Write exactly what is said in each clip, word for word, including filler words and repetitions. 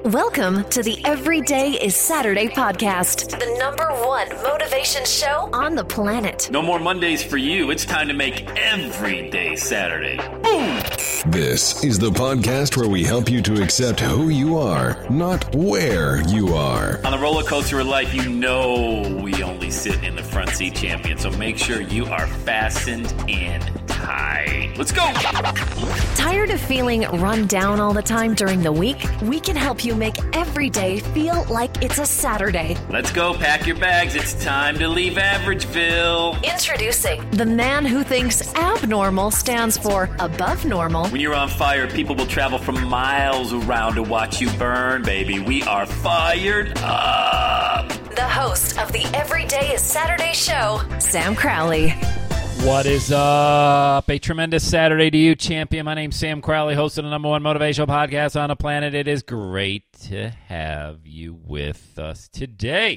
Welcome to the Everyday is Saturday podcast, the number one motivation show on the planet. No more Mondays for you. It's time to make every day Saturday. Boom! This is the podcast where we help you to accept who you are, not where you are. On the roller coaster of life, you know we only sit in the front seat, champion. So make sure you are fastened in tight. Let's go! Tired of feeling run down all the time during the week? We can help you make every day feel like it's a Saturday. Let's go. Pack your bags. It's time to leave Averageville. Introducing the man who thinks abnormal stands for above normal. When you're on fire, people will travel from miles around to watch you burn, baby. We are fired up. The host of the Everyday is Saturday show, Sam Crowley. What is up? A tremendous Saturday to you, champion. My name's Sam Crowley, host of the number one motivational podcast on the planet. It is great to have you with us today.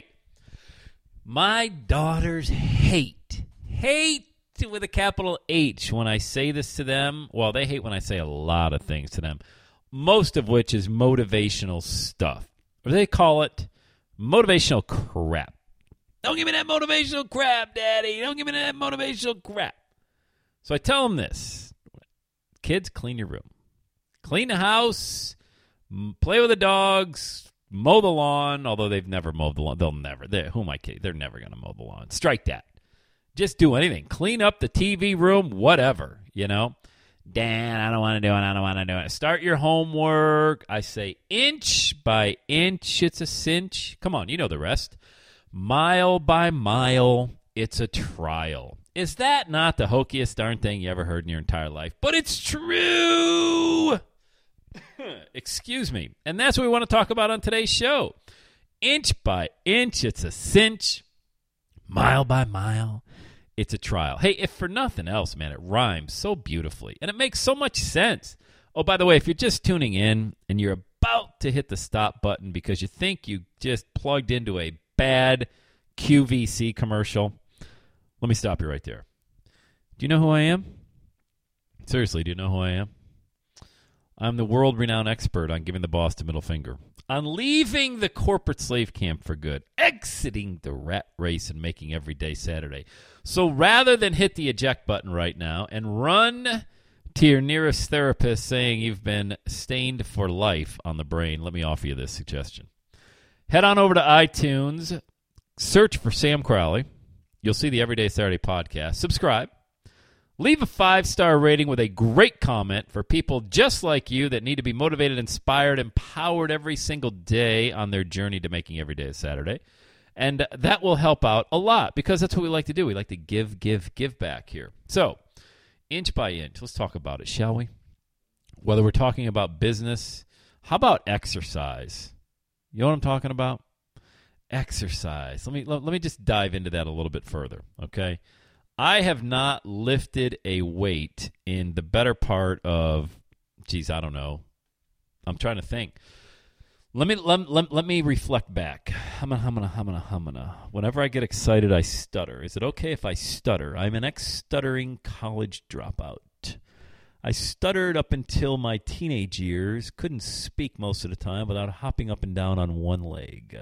My daughters hate, hate with a capital H when I say this to them. Well, they hate when I say a lot of things to them, most of which is motivational stuff. Or they call it motivational crap. Don't give me that motivational crap, Daddy. Don't give me that motivational crap. So I tell them this. Kids, clean your room. Clean the house. Play with the dogs. Mow the lawn. Although they've never mowed the lawn. They'll never. Who am I kidding? They're never going to mow the lawn. Strike that. Just do anything. Clean up the T V room. Whatever. You know. Dan, I don't want to do it. I don't want to do it. Start your homework. I say inch by inch. It's a cinch. Come on. You know the rest. Mile by mile, it's a trial. Is that not the hokiest darn thing you ever heard in your entire life? But it's true. Excuse me. And that's what we want to talk about on today's show. Inch by inch, it's a cinch. Mile by mile, it's a trial. Hey, if for nothing else, man, it rhymes so beautifully. And it makes so much sense. Oh, by the way, if you're just tuning in and you're about to hit the stop button because you think you just plugged into a bad Q V C commercial, let me stop you right there. Do you know who I am? Seriously, do you know who I am? I'm the world-renowned expert on giving the boss the middle finger, on leaving the corporate slave camp for good, exiting the rat race and making every day Saturday. So rather than hit the eject button right now and run to your nearest therapist saying you've been stained for life on the brain, let me offer you this suggestion. Head on over to iTunes, search for Sam Crowley. You'll see the Everyday Saturday podcast. Subscribe. Leave a five-star rating with a great comment for people just like you that need to be motivated, inspired, empowered every single day on their journey to making every day a Saturday. And that will help out a lot because that's what we like to do. We like to give, give, give back here. So, inch by inch, let's talk about it, shall we? Whether we're talking about business, how about exercise? You know what I'm talking about? Exercise. Let me let, let me just dive into that a little bit further, okay? I have not lifted a weight in the better part of, geez, I don't know. I'm trying to think. Let me let, let, let me reflect back. Humana, humana, humana, humana. Whenever I get excited, I stutter. Is it okay if I stutter? I'm an ex-stuttering college dropout. I stuttered up until my teenage years, couldn't speak most of the time without hopping up and down on one leg.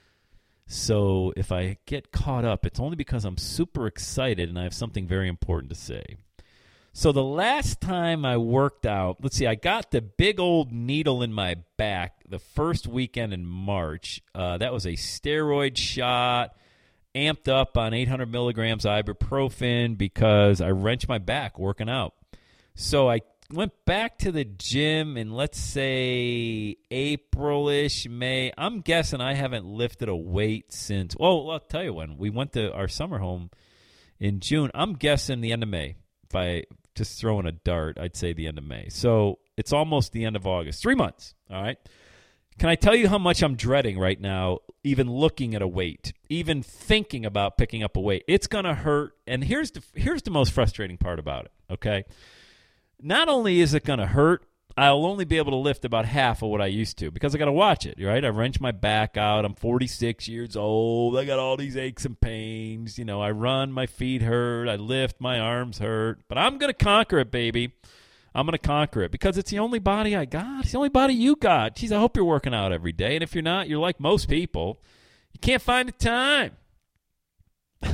So if I get caught up, it's only because I'm super excited and I have something very important to say. So the last time I worked out, let's see, I got the big old needle in my back the first weekend in March. Uh, that was a steroid shot, amped up on eight hundred milligrams ibuprofen because I wrenched my back working out. So I went back to the gym in, let's say, April-ish, May. I'm guessing I haven't lifted a weight since, well, I'll tell you when. We went to our summer home in June. I'm guessing the end of May. If I just throw in a dart, I'd say the end of May. So it's almost the end of August. Three months, all right? Can I tell you how much I'm dreading right now, even looking at a weight, even thinking about picking up a weight? It's going to hurt. And here's the, here's the most frustrating part about it, okay? Not only is it going to hurt, I'll only be able to lift about half of what I used to because I got to watch it, right? I wrench my back out. I'm forty-six years old. I got all these aches and pains. You know, I run, my feet hurt. I lift, my arms hurt. But I'm going to conquer it, baby. I'm going to conquer it because it's the only body I got. It's the only body you got. Jeez, I hope you're working out every day. And if you're not, you're like most people. You can't find the time. You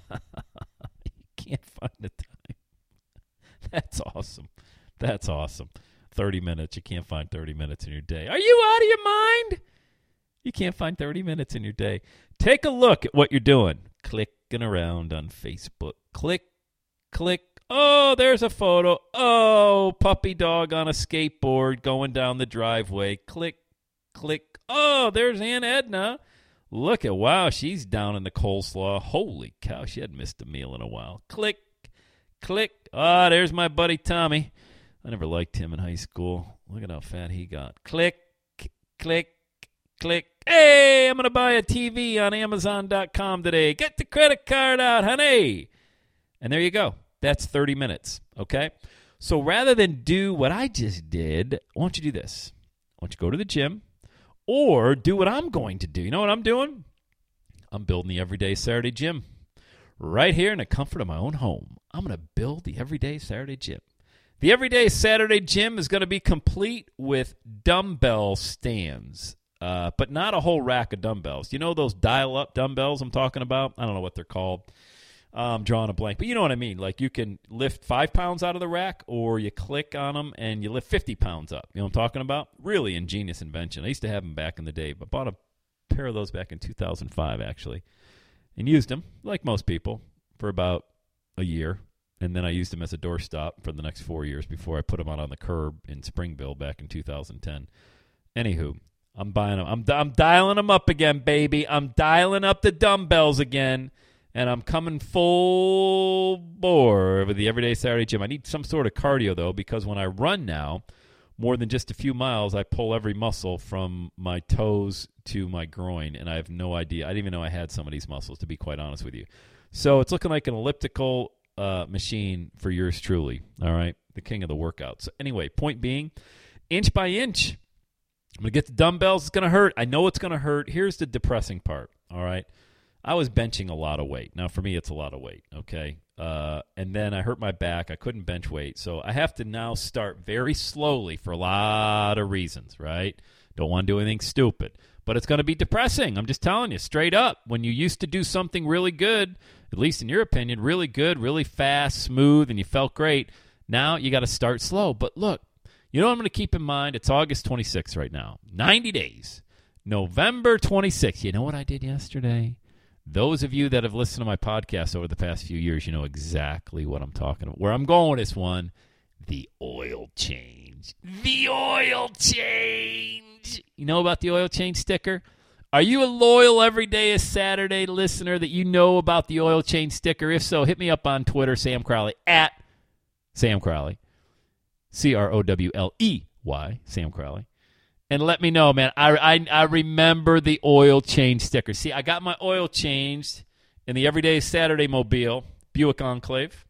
can't find the time. That's awesome. That's awesome. thirty minutes. You can't find thirty minutes in your day. Are you out of your mind? You can't find thirty minutes in your day. Take a look at what you're doing. Clicking around on Facebook. Click, click. Oh, there's a photo. Oh, puppy dog on a skateboard going down the driveway. Click, click. Oh, there's Aunt Edna. Look at, wow, she's down in the coleslaw. Holy cow, she hadn't missed a meal in a while. Click, click. Ah, oh, there's my buddy Tommy. I never liked him in high school. Look at how fat he got. Click, click, click. Hey, I'm going to buy a T V on Amazon dot com today. Get the credit card out, honey. And there you go. That's thirty minutes, okay? So rather than do what I just did, I want you to do this. I want you to go to the gym or do what I'm going to do. You know what I'm doing? I'm building the Everyday Saturday Gym right here in the comfort of my own home. I'm going to build the Everyday Saturday Gym. The Everyday Saturday Gym is going to be complete with dumbbell stands, uh, but not a whole rack of dumbbells. You know those dial-up dumbbells I'm talking about? I don't know what they're called. I'm drawing a blank, but you know what I mean. Like you can lift five pounds out of the rack, or you click on them and you lift fifty pounds up. You know what I'm talking about? Really ingenious invention. I used to have them back in the day, but bought a pair of those back in two thousand five, actually, and used them, like most people, for about a year. And then I used them as a doorstop for the next four years before I put them out on the curb in Springville back in two thousand ten. Anywho, I'm buying them. I'm, I'm dialing them up again, baby. I'm dialing up the dumbbells again. And I'm coming full bore with the Everyday Saturday Gym. I need some sort of cardio, though, because when I run now, more than just a few miles, I pull every muscle from my toes to my groin, and I have no idea. I didn't even know I had some of these muscles, to be quite honest with you. So it's looking like an elliptical uh, machine for yours truly, all right? The king of the workouts. So anyway, point being, inch by inch, I'm going to get the dumbbells. It's going to hurt. I know it's going to hurt. Here's the depressing part, all right? I was benching a lot of weight. Now, for me, it's a lot of weight, okay? Uh, and then I hurt my back. I couldn't bench weight. So I have to now start very slowly for a lot of reasons, right? Don't want to do anything stupid. But it's going to be depressing. I'm just telling you, straight up. When you used to do something really good, at least in your opinion, really good, really fast, smooth, and you felt great, now you got to start slow. But look, you know what I'm going to keep in mind? It's August twenty-sixth right now. ninety days. November twenty-sixth. You know what I did yesterday? Those of you that have listened to my podcast over the past few years, you know exactly what I'm talking about. Where I'm going with this one, the oil change. The oil change. You know about the oil change sticker? Are you a loyal Everyday is Saturday listener that you know about the oil change sticker? If so, hit me up on Twitter, Sam Crowley, at Sam Crowley, C R O W L E Y, Sam Crowley. And let me know, man. I, I I remember the oil change sticker. See, I got my oil changed in the Everyday Saturday Mobile, Buick Enclave.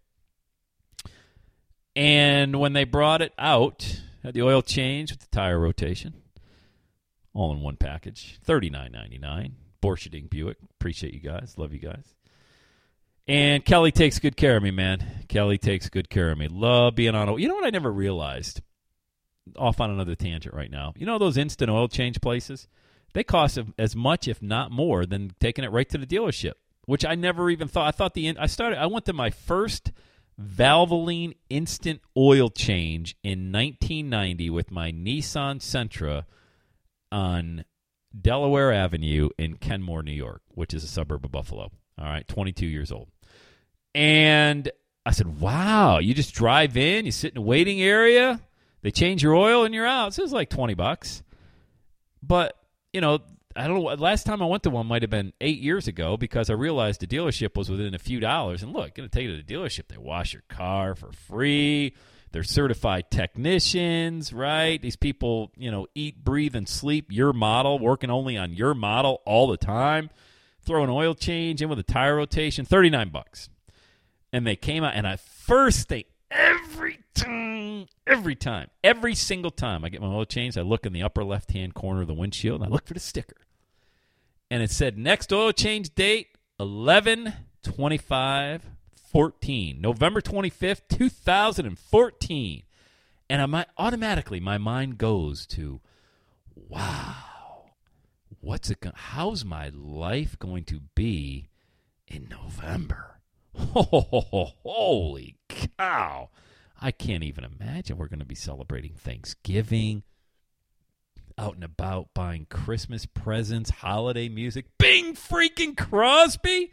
And when they brought it out, had the oil change with the tire rotation, all in one package, thirty-nine ninety-nine. Borcherding Buick. Appreciate you guys. Love you guys. And Kelly takes good care of me, man. Kelly takes good care of me. Love being on oil. You know what I never realized? Off on another tangent right now. You know those instant oil change places? They cost as much, if not more, than taking it right to the dealership, which I never even thought. I thought the I started. I went to my first Valvoline instant oil change in nineteen ninety with my Nissan Sentra on Delaware Avenue in Kenmore, New York, which is a suburb of Buffalo. All right, twenty-two years old, and I said, "Wow, you just drive in, you sit in a waiting area." They change your oil and you're out. So it was like twenty bucks. But, you know, I don't know. Last time I went to one might have been eight years ago because I realized the dealership was within a few dollars. And look, going to take you to the dealership. They wash your car for free. They're certified technicians, right? These people, you know, eat, breathe, and sleep your model, working only on your model all the time. Throw an oil change in with a tire rotation, thirty-nine bucks. And they came out, and at first they, every time, every time, every single time I get my oil changed, I look in the upper left-hand corner of the windshield, and I look for the sticker. And it said, next oil change date, eleven twenty-five fourteen, November twenty-fifth, two thousand fourteen. And I might, automatically my mind goes to, wow, what's it? Go- how's my life going to be in November? Oh, holy cow! I can't even imagine. We're going to be celebrating Thanksgiving, out and about buying Christmas presents, holiday music. Bing freaking Crosby!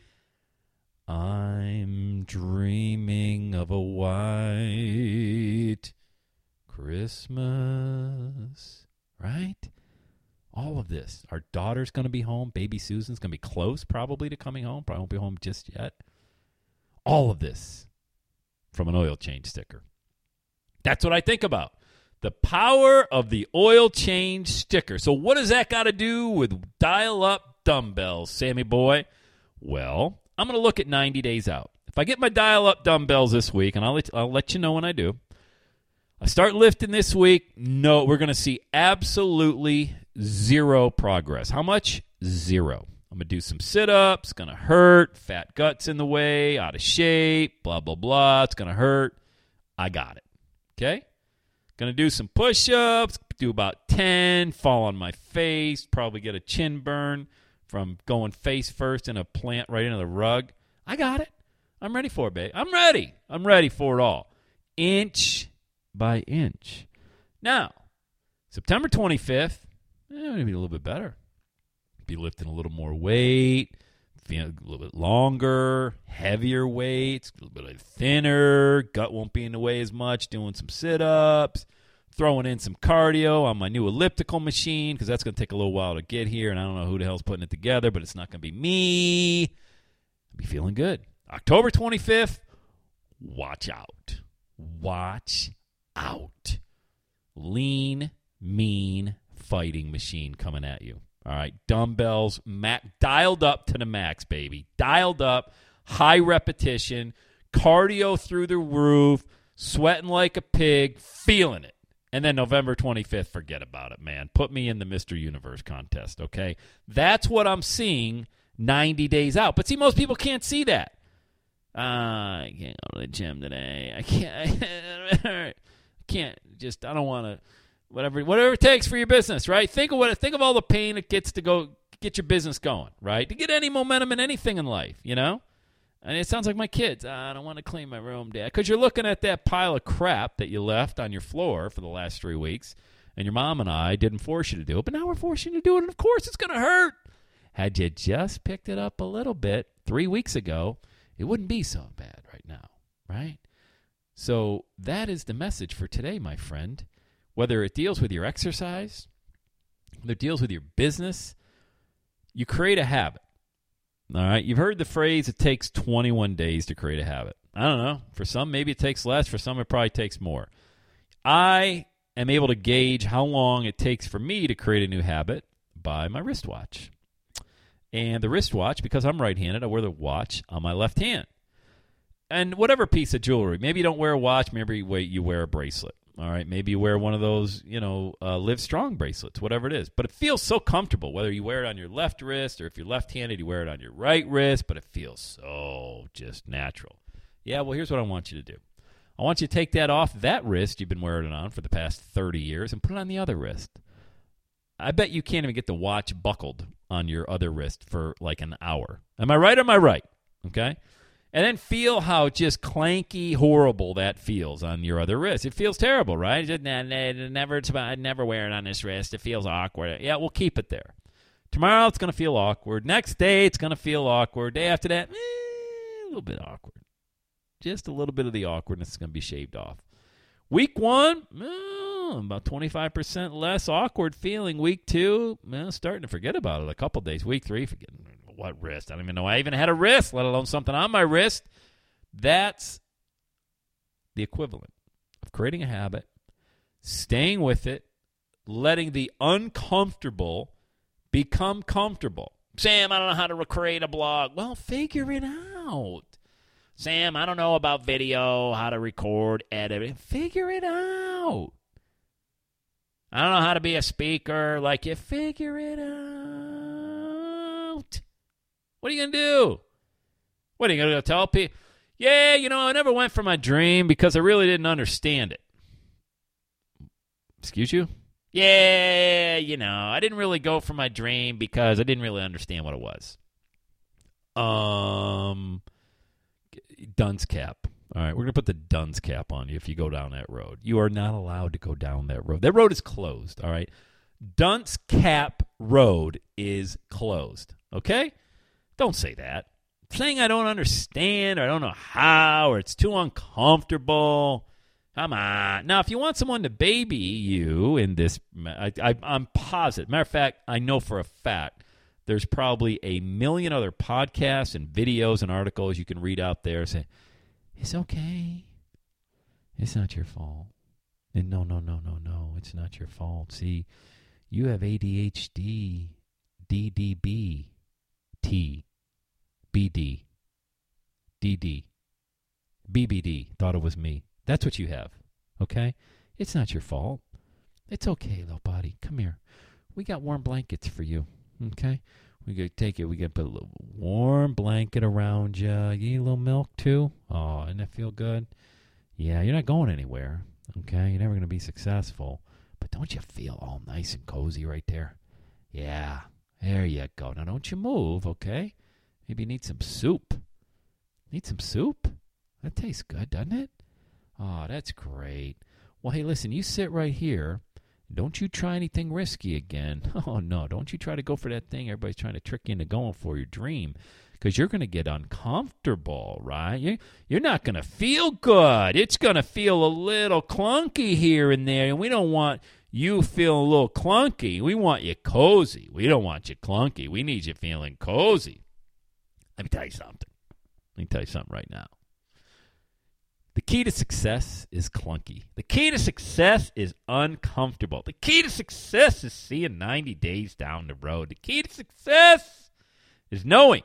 I'm dreaming of a white Christmas, right? All of this. Our daughter's going to be home. Baby Susan's going to be close probably to coming home. Probably won't be home just yet. All of this from an oil change sticker. That's what I think about. The power of the oil change sticker. So what does that got to do with dial-up dumbbells, Sammy boy? Well, I'm going to look at ninety days out. If I get my dial-up dumbbells this week, and I'll let, I'll let you know when I do, I start lifting this week, no, we're going to see absolutely zero progress. How much? Zero. I'm going to do some sit-ups, going to hurt, fat guts in the way, out of shape, blah, blah, blah. It's going to hurt. I got it. Okay? Going to do some push-ups, do about ten, fall on my face, probably get a chin burn from going face first in a plant right into the rug. I got it. I'm ready for it, babe. I'm ready. I'm ready for it all. Inch by inch. Now, September twenty-fifth, eh, maybe a little bit better. Be lifting a little more weight, feeling a little bit longer, heavier weights, a little bit thinner, gut won't be in the way as much, doing some sit-ups, throwing in some cardio on my new elliptical machine because that's going to take a little while to get here, and I don't know who the hell's putting it together, but it's not going to be me. I'll be feeling good. October twenty-fifth, watch out. Watch out. Lean, mean fighting machine coming at you. All right, dumbbells, ma- dialed up to the max, baby. Dialed up, high repetition, cardio through the roof, sweating like a pig, feeling it. And then November twenty-fifth, forget about it, man. Put me in the Mister Universe contest, okay? That's what I'm seeing ninety days out. But see, most people can't see that. Uh, I can't go to the gym today. I can't. I can't. Just, I don't want to. Whatever, whatever it takes for your business, right? Think of what. Think of all the pain it gets to go get your business going, right? To get any momentum in anything in life, you know. And it sounds like my kids. I don't want to clean my room, Dad, because you're looking at that pile of crap that you left on your floor for the last three weeks, and your mom and I didn't force you to do it, but now we're forcing you to do it, and of course it's going to hurt. Had you just picked it up a little bit three weeks ago, it wouldn't be so bad right now, right? So that is the message for today, my friend. Whether it deals with your exercise, whether it deals with your business, you create a habit. All right, you've heard the phrase, it takes twenty-one days to create a habit. I don't know. For some, maybe it takes less. For some, it probably takes more. I am able to gauge how long it takes for me to create a new habit by my wristwatch. And the wristwatch, because I'm right-handed, I wear the watch on my left hand. And whatever piece of jewelry, maybe you don't wear a watch, maybe you wear a bracelet. All right, maybe you wear one of those, you know, uh, Live Strong bracelets, whatever it is. But it feels so comfortable, whether you wear it on your left wrist or if you're left-handed, you wear it on your right wrist, but it feels so just natural. Yeah, well, here's what I want you to do. I want you to take that off that wrist you've been wearing it on for the past thirty years and put it on the other wrist. I bet you can't even get the watch buckled on your other wrist for like an hour. Am I right or am I right? Okay? And then feel how just clanky, horrible that feels on your other wrist. It feels terrible, right? Just, nah, nah, never, I'd never wear it on this wrist. It feels awkward. Yeah, we'll keep it there. Tomorrow it's going to feel awkward. Next day it's going to feel awkward. Day after that, eh, a little bit awkward. Just a little bit of the awkwardness is going to be shaved off. Week one, oh, about twenty-five percent less awkward feeling. Week two, well, starting to forget about it a couple days. Week three, forgetting. What wrist? I don't even know I even had a wrist, let alone something on my wrist. That's the equivalent of creating a habit, staying with it, letting the uncomfortable become comfortable. Sam, I don't know how to create a blog. Well, figure it out. Sam, I don't know about video, how to record, edit. Figure it out. I don't know how to be a speaker. Like, you figure it out. What are you going to do? What are you going to go tell people? Yeah, you know, I never went for my dream because I really didn't understand it. Excuse you? Yeah, you know, I didn't really go for my dream because I didn't really understand what it was. Um, dunce cap. All right, we're going to put the dunce cap on you if you go down that road. You are not allowed to go down that road. That road is closed, all right? Dunce Cap Road is closed, okay? Don't say that. Saying I don't understand or I don't know how or it's too uncomfortable. Come on. Now, if you want someone to baby you in this, I, I, I'm positive. Matter of fact, I know for a fact there's probably a million other podcasts and videos and articles you can read out there saying, it's okay. It's not your fault. And no, no, no, no, no. It's not your fault. See, you have A D H D, D D B, T, B D, D D, B B D. Thought it was me. That's what you have, okay? It's not your fault. It's okay, little buddy. Come here. We got warm blankets for you, okay? We could take it. We could put a little warm blanket around you. You need a little milk, too? Oh, doesn't that feel good? Yeah, you're not going anywhere, okay? You're never going to be successful. But don't you feel all nice and cozy right there? Yeah, there you go. Now, don't you move, okay? Maybe you need some soup. Need some soup? That tastes good, doesn't it? Oh, that's great. Well, hey, listen, you sit right here. Don't you try anything risky again. Oh, no, don't you try to go for that thing everybody's trying to trick you into going for, your dream, because you're going to get uncomfortable, right? You, you're not going to feel good. It's going to feel a little clunky here and there, and we don't want you feeling a little clunky. We want you cozy. We don't want you clunky. We need you feeling cozy. Let me tell you something. Let me tell you something right now. The key to success is clunky. The key to success is uncomfortable. The key to success is seeing ninety days down the road. The key to success is knowing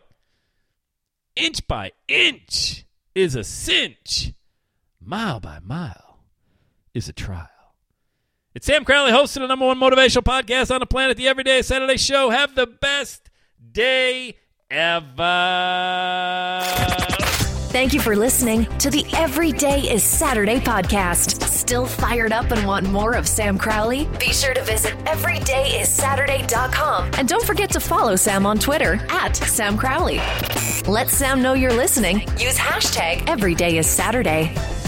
inch by inch is a cinch. Mile by mile is a trial. It's Sam Crowley, host of the number one motivational podcast on the planet, the Everyday Saturday Show. Have the best day ever. Thank you for listening to the Every Day is Saturday podcast. Still fired up and want more of Sam Crowley? Be sure to visit every day is saturday dot com. And don't forget to follow Sam on Twitter at Sam Crowley. Let Sam know you're listening. Use hashtag Every Day is Saturday.